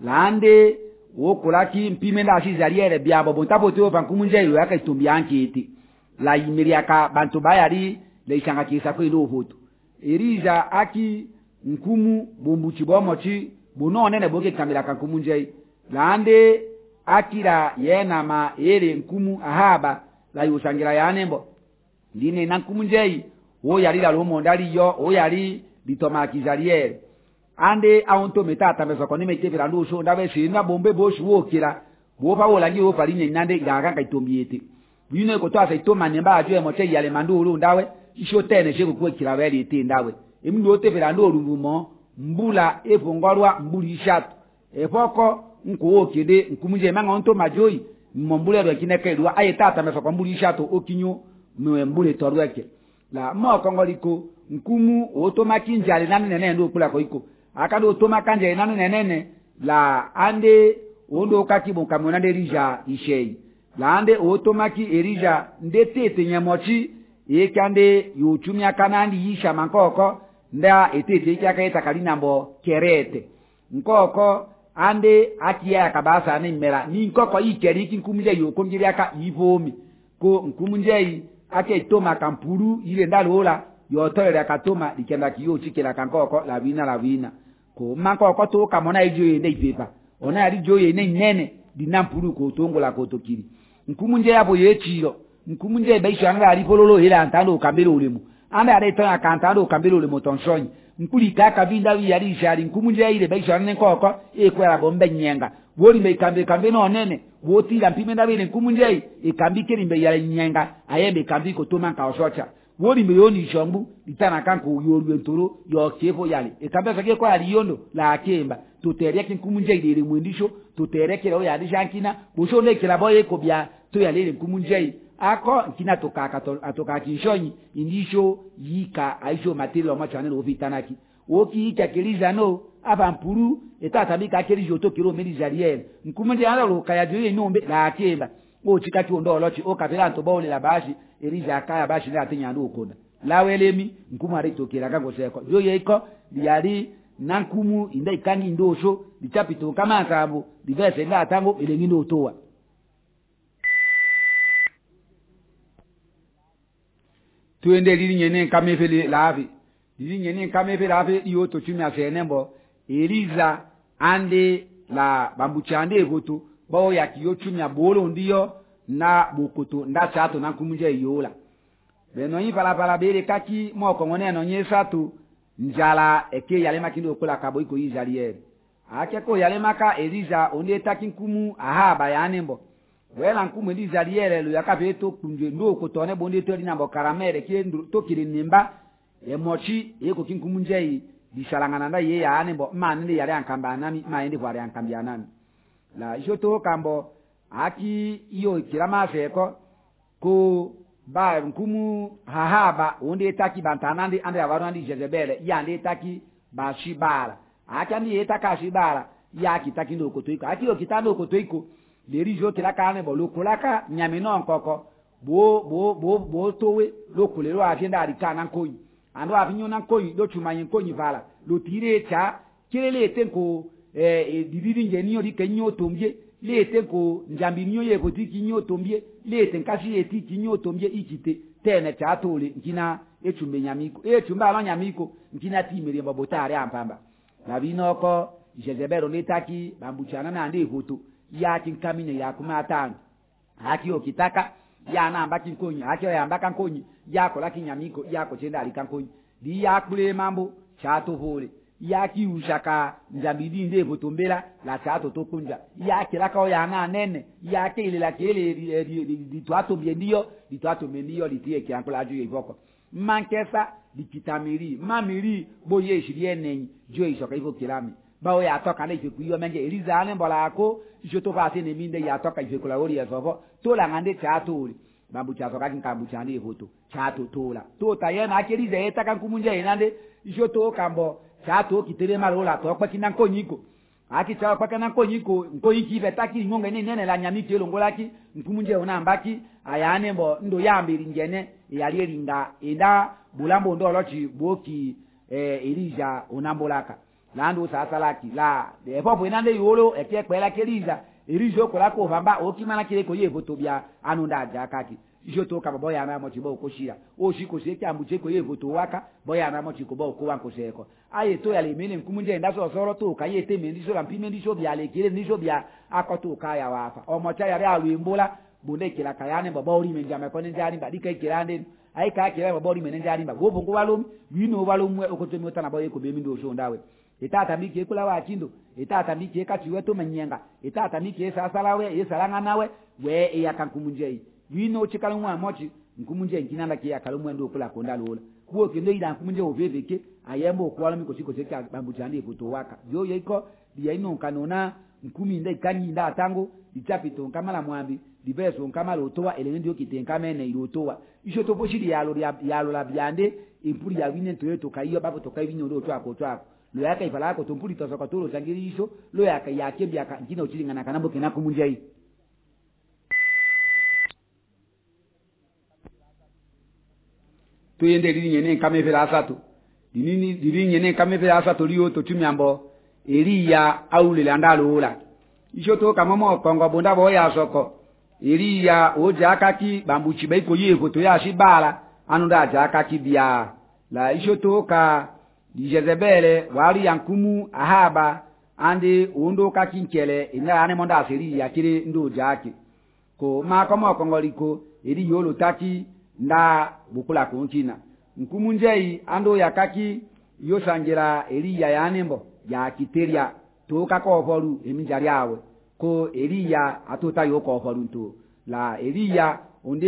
lande wokulaki mpimenda asizaliere biabo bontaboto bankumunje ilo yaka itumbianki iti la imeriaka bantu bayari le isanga kisa ko ilo hoto Elija aki nkumu bumbuchi bomochi bunone ne boke kamera kankumunje lande akira yena ma ere nkumu Ahaba la yusangira yanembo line nankumunje wo yali la lomo ndali yo o yali bitomaki zaliere ande aunto metata mesoko ni metebera nduso ndabe sina bombe boshu wokira bopa wolangi wo paline nande gaga itombiete bine ko twasa itoma nemba ajwe moche yale manduru ndawe isho tene sheko kwa kiraweli ite ndawe emndo otebera ndolumo mbula evongorwa mbuli ishatu efoko nko wokede nkumunje manga onto majoi mmombule ro kinekelwa ayetata mesoko mbuli ishatu okinyo mwe mbule torweke la mo kongoliko nkumu otomaki njale nanu nene ndo kula ko iko akado otomaka njale nanu nene la ande ondo kakibo kamona de Elija ishei la ande otomaki Elija ndetete nyamochi ekande yuchumya kanandi yisha mankoko nda etete ikyakaita kalinambo kerete nkoko ande akiya kabasa ni mera ni nkoko ikeriki nkumunje yokonjiri aka ivomi ko nkumunje ake toma kampuru ile ndalola yotolera katoma likenda kiyo chikela kankoko la vina ko mankoko to kamona ijoye ne ipepa ona yali joye ne nene dinampuru ko tongola ko tokiri nkumunje yabo yechiro nkumunje baisha anga alipololo ila antalo kambelo ulemu anda aleta kantalo kambelo ulemu tonsonyi nkuli kaka vinda yali shari nkumunje ile baisha ne nkoko ekwera bombe nyenga woli mekambe no nene wotira mpimenda bile nkumunje ikambike limbe yale nyenga ayembe kambiko to manka osocha woli meyoni shombu litana kanko yorwe ntoro yo kefo yale ikambe fake kwa aliyondo la akemba tutereke nkumunje ile mwindisho tutereke lo yali shankina busho lekela boye ko bya to yale nkumunje ako kina atoka kinshonyi indisho yika aisho matilo machane lo vitanaki woki ikakeliza no aba mpuru etatabika akelijo to kilo meli jariel nkumunje ala lo kayaje nombe la akemba o chikati ondolochi o kabela to bawole la bashi Elija akaya bashi la atenya ndo konda lawelemi nkumu aritokera kangoseko yo yeiko yali nankumu inda ikangi ndosho lichapito kama ntambo diverse nda tango elengi ndo toa tuende linyene kamefele lavi linyene kamefele lavi iyo to chumya senembo Elija ande la bambuchande evoto bao ya kiyo chumya bolo ndiyo na bukutu nda chato na kumunje yola beno yi pala bere kaki moko ngone no nyesatu njala eke yale makindo kula kabo iko yizaliere ake ko yale maka Elija onde takinkumu Ahaba yanembo wela nkumu Elizaliere lo yakabeto kunje ndo ko tone bonde tori nambo karamere ke to kiri nimba emochi eko kinkumu njei bisalangana nda ye yanembo maninde yale ankamba nami maende kware ankambia nami la joto kambo aki iyo kirama feko ko ba nkumu hahaba onde taki bantanandi ande avarandi Jezebel yande taki ba shibala akani etaka shibala ya kitaki ndo kotoiko aki okitando kotoiko leri jo tilaka ne bolo kulaka nyamino nkoko bo towe lokulero agenda arikana nkoyi ando avinyo na nkoyi do chumanyi nkoyi vala lo tire cha kelele tenko dididi ngeniyo dikenyo tombie lete ko njambi nyo ye kotiki nyo tombie lete nkashi etiki nyo tombie ikite tene cha tole nkina echumbe nyamiko echumba ala nyamiko nkina timere mbotare ampamba na binoko Jezebel letaki bambuchana na ande hoto ya kinkamine ya kumatano haki okitaka ya na ambaki nkonyi haki ya ambaka nkonyi yako laki nyamiko yako chenda alikankonyi di yakule mambo chato hole yaki ushaka njambidi nde votombela la chato tokunja yake laka oya na nene yake ile la kele ditwato biendio litie kiankola ju ivoko mankesa dikitamiri mamiri boye shiriene jo ishoka ivoko kilami bawo ya toka na ifekuyo menge elizane mbola ako ishoto pase ne minde ya toka ifekula ori yasovo tola ngande chato uri babu chato kaki nkambu chani voto chato tola tota yena akelize etaka nkumunja enande ishoto kambo chato kitere marola to kwa kina nkonyiko aki chawa kwa kana nkonyiko nkoyiki betaki ngonga nene la nyamiti elongolaki nkumunje ona ambaki ayane mbo ndo yambiri ngene yali linga enda bulambo ndo lochi boki Elija onambolaka lando sasa laki la epopo inande yolo ekekwela keliza Elija kola ko vamba okimana kile ko yevo tobia anunda jakaki ijoto ka boya na mochi bo koshira o shiko sheke ambuche ko yevo to waka boya na mochi ko bo ko wanko sheko aye to yale mene nkumunje ndaso soro to ka yete mendiso la mpime ndiso bia le kile ndiso bia akoto ka ya wafa o mocha ya alu imbola bunde kila kayane baba ori menjama ko njani badika ikirande ai ka kile baba ori menjani ba go bongo walum wino walum okotomi otana boye ko be mindo so ndawe itata miki kula wa kindo itata miki katiwe to menyenga itata miki sasalawe yesalanga nawe we yakankumunje wino chikalumwa mochi nkumunje nkinanda ke yakalumwa ndo kula konda lola kuo kendo ida nkumunje oveveke ayembo kwala miko chiko cheka bambujandi kuto waka yo yiko dia ino kanona nkumi nda ikanyi nda tango ichapito nkamala mwambi dibeso nkamala otowa elendi okitenka ene irotowa isho topo shiri yalo la biande impuri ya wine toyeto kaiyo babo tokai winyo ndo twako twako lo yaka ifala ko tompuri tosoka tolo sangiri isho lo yaka yakebya nkina ochilingana kanambo kenakumunje yi tuyende linyene kamevera asatu dinini dilinyene kamevera asatu liyo to tumyambo Eliya aulele andalola ishoto kamomo kongo bonda boya soko Eliya oja kaki bambuchi baiko yevo to ya shibala anunda ja kaki bia la ishoto ka Jezebel wali yankumu ahaba ande ondo kaki nkele ina ane monda asiri ya kire ndo jaki ko makomo kongo liko eri yolo taki nda bukula kunchina nkumunjei ando yakaki yosangira Eliya yanembo ya kiteria toka ko foru eminjari awe ko Eliya atota yoko foru nto la Eliya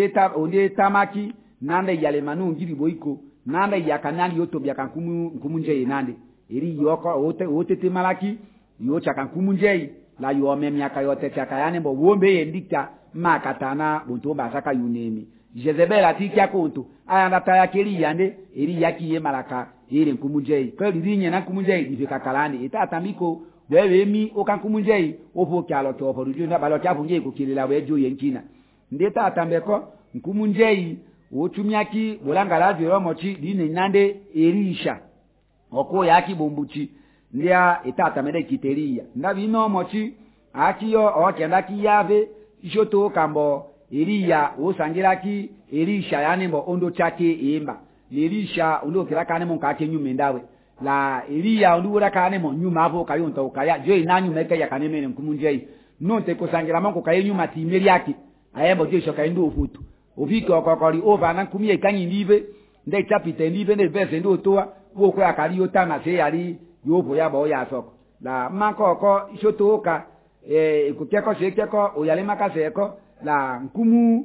onde tamaki nande yale manu ngiri boiko nande yakanali yoto bya nkumunjei nande eri yoko otete malaki yocha kankumunjei la yomemyaka yote chakayanembo wombe yendika makatana bonto basaka yunemi Jezebel atikia konto ayanda tayakeli yande eri yakiye malaka ere nkumunjei ko lirinye na nkumunjei difika kalande itata miko wewe mi okankumunjei opo kyalo to opo rujunda balo kyafunje ko kilela wejo yenkina ndeta atambeko nkumunjei otumyaki bolanga la jero mochi dine nande erisha oko yaki bombuchi ndia itata mede kiteria ndabino mochi akiyo okenda kiyave ishoto kambo Eliya osangiraki Elisha yanembo ondo chake imba Elisha ondo kirakane mo kake nyume ndawe la Eliya ondo urakane mo nyuma avo kayonta ukaya je nanyu meka yakaneme nkumunjei nonte kosangira monko kaye nyuma timeri yake ayembo je shoka ndo ofutu ofiki okokori over na kumie ikanyi ndive nde chapite ndive nde bese ndo toa wo ko akari yotana se yari yobo yabo ya soko la makoko ishotoka ikukeko shekeko oyalema kaseko la nkumu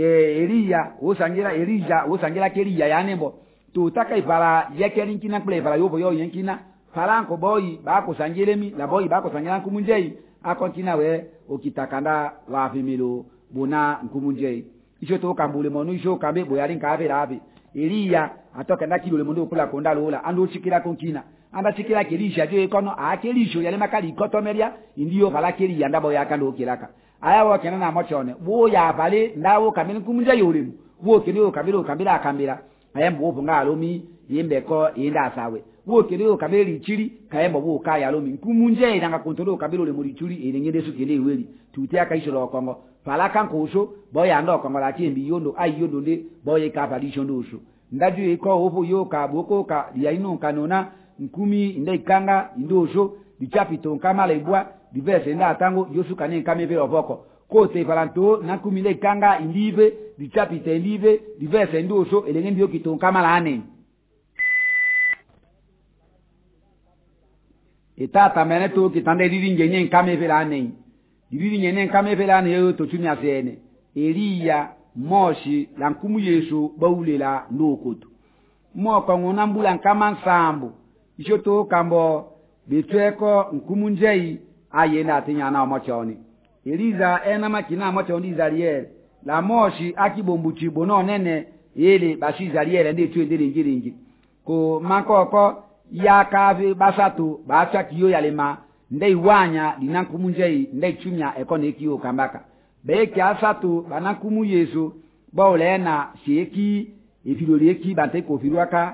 Eliya osangira keliya yanembo tutaka ifala yekeri nkina kule ifala yobo yo yenkina falanko boy bako sangiremi la boy bako sangira nkumunjei akontina we okitakanda wa fimilo bona nkumunjei isho to kambule monu isho kambe boyari ngabe rabe Elia atoka ndaki ule mundu kula konda lola ando chikira konkina anda chikira kilisha je kono akelisho yale makali kotomeria indiyo balakeri yanda boya kando kiraka aya wa kenana mochone wo ya bale ndawo kamini kumunja yolimu wo kiniyo kabila akambira ayembo wo ngalomi yembe ko yenda sawe wo kiniyo kabeli chiri kayembo wo kaya lomi kumunje idanga kontolo kabilo le muri chiri elengede su kele weli tutia kaisho lo kongo palaka nkoso boya ndo kongo la chimbi yondo ayondo nde boye ka palisho ndoso ndaju iko opo yo ka boko ka ya ino kanona nkumi inde ikanga indoso dichapito kama lebwa diverse nda tango yosu kane kamebe oboko kote palanto na nkumi inde ikanga indive dichapito indive diverse ndoso elengende yo kiton kama la ane etata meneto kitande diringenye kamebe la ane diringenye kamebe la ane yo to tumya sene Elia Moshi la nkumu Yesu baulela ndokoto moko ngona mbula nkama nsambu ishoto kambo betweko nkumu njei ayena atinyana omochoni Eliza ena makina mochoni Izariel la Moshi akibombuchi bono nene ele bashi Izariel ndi twendere ngiringi ko makoko yakave basatu bacha kiyo yalema ndei wanya linankumu njei ndei chumya ekone kiyo kambaka beke asatu banakumu Yesu baolena sheki efiloleki bante ko firuaka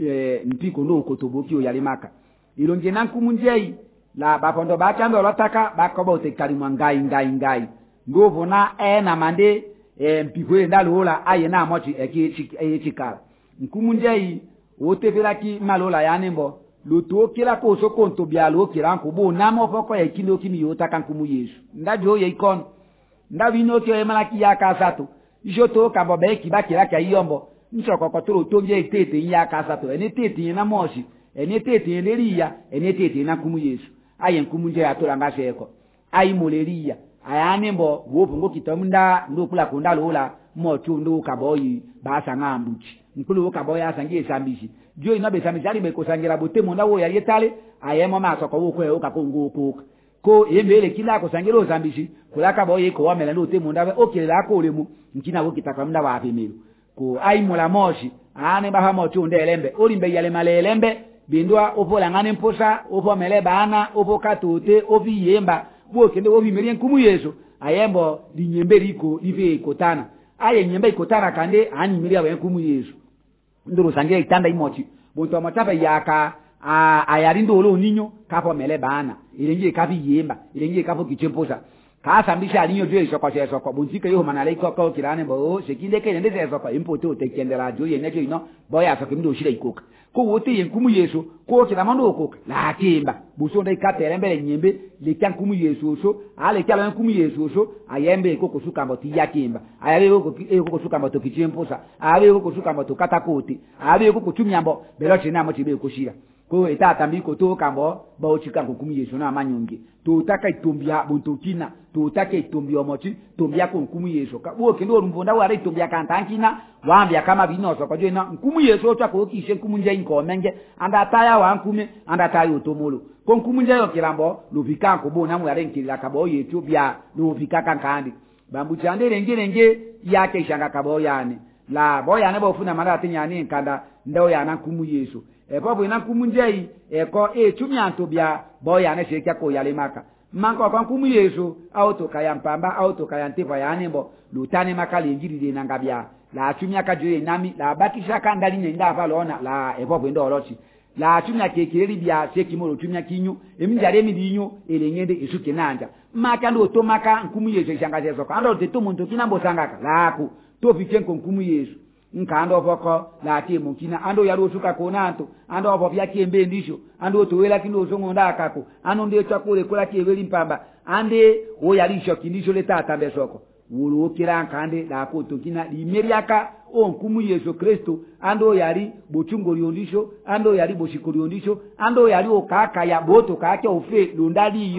mpiko ndo kotoboki oyalimaka ilonje nankumu njei la bapondo bakando lotaka bakoba utekali ngai ngovo na na mande mpiko ndalola ayena mochi ekikala nkumu njei otefelaki malola yanembo lutokela ko sokonto byalo kiranko bo namo poko ekino kimi yotaka nkumu Yesu ndajo yeikon ndavino kyo emalaki yakasatu ijoto kabo beki bakira ka yombo nchoko kotoro tonje itete yakasatu ene tete na Moshi ene tete Elia ene tete na nkumu Yesu aye nkumu nje atola ngasheko ayi moleria ayanembo wopungo kitamunda ndokula konda lola mocho ndo kaboyi basa ngambuchi nkulu kaboya asangie sambishi jo inabe samijali bekosangira botemo ndawo yayetale ayemo masoko woko okakongo ko yembele kila ko sangelo zambishi kulaka boye ko wamela no temu ndawe okela ko lemu nkina wo kitaka munda wa apemelo ko ai mula Moshi ane baha mocho ndelembe olimbe yale malelembe bindwa opola ngane mposa opo mele bana opo katote ovi yemba bo kende ovi merien kumu Yesu ayembo dinyemberiko dive kotana aye nyembe ikotana kande ani miria we kumu Yesu nduru sangia itanda imochi bonto amatabe yaka ayarindo lo ninyo kapo mele bana ilengie kapi yemba ilengie kapo kichemposa kasambisha alinyo jwe soko bunzika yo manale ko kirane bo sekinde ke ndeze soko impoto tekendera jo yeneke ino boya soko ndo shira ikoka ko wote yenkumu Yesu ko kiramando okoka la kimba busonda ikatere mbele nyembe le kyankumu Yesu so ale kyalo nkumu Yesu so ayembe ko kusuka mboti yakimba ayabe ko kusuka mboto kichemposa ayabe ko kusuka mboto katakoti ayabe ko kutumyambo belo china mo chibe ko shira ko etata mbiko to kambo ba ochika nkumu Yesu na manyonge to taka itumbia buntokina to taka itumbia omochi tumbia ko nkumu Yesu ka wo kendo rumbonda ware itumbia kantankina wambia kama binoso kwa jena nkumu Yesu otaka okishe nkumu nje inko menge anda taya wa nkume anda taya otomolo ko nkumu nje yokirambo luvika ko bona mu yare nkira kabo yetu bia luvika kankandi bambu chande renge yake ishanga kabo yane la boya ne bofuna mara tinyani nkanda ndo yana nkumu Yesu popo ina nkumu nje eko tumyanto bia boya ne shekia ko yale maka manko kwa nkumu Yesu auto kaya mpamba auto kaya ntepa yanembo lutane makali njiri na ngabia la tumya kajoye nami la bakisha kandali nenda valona la popo ndo olochi la tumya kekeri bia sekimoro tumya kinyu emijare midinyo elengende isuke nanja maka ndo to maka nkumu Yesu shangaze soko ando teto muntu kinambo sangaka la ku to fikenko nkumu Yesu nkando boko la timu kina ando yarusuka konanto ando obo byakembe ndisho ando towela kindo zongo ndakako ando ndiye chakule kula kieveli mpamba ande wo yalisho kindisho letata mbesoko wulu kirankande la koto kina limeriaka onkumu Yesu Kristo ando yari bochungo liondisho ando yari boshiko liondisho ando yari okaka ya boto kake ofe lundali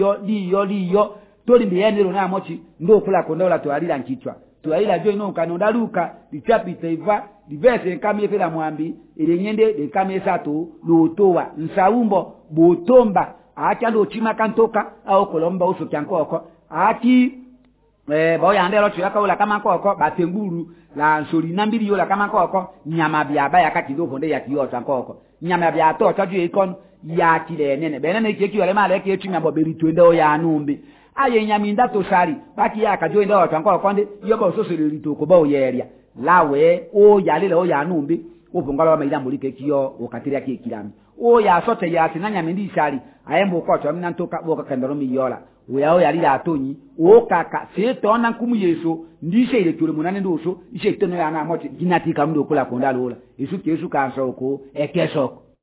yo toli mbiyenero na mochi ndo kula kondola to alila nkichwa tuaila jo ino kanonda luka dichapita iva diverse kami fela mwambi ilenyende de kami sato lutowa nsaumbo botomba acha ndo chima kantoka au kolomba uso kyankoko aki Bo ya ndelo tuya ka kama koko batenguru la nsori na mbiri yo la kama koko nyama bia ba ya ka kido fonde ya kiyo tan koko nyama bia to to ju ikon ya kile nene bene ne keki wale male ke tu nyambo beri twende o ya numbi aye nyami nda to sari baki ya ka jo ndo tan koko ndi yo bo so sori to ko bo yeria lawe o ya lele o ya numbi o bungalo ma idambo like kiyo o katiria ke kilami o ya sote ya tinanya mendi sari ayembo ko to mina ntoka bo ka kandoro mi yola o ya lila atonyi o kaka se tona nkumu yeso ndishe ile tule munane ndoso ishe tono ya na moti ginatika mndo kula konda lola Yesu kanso ko ekeso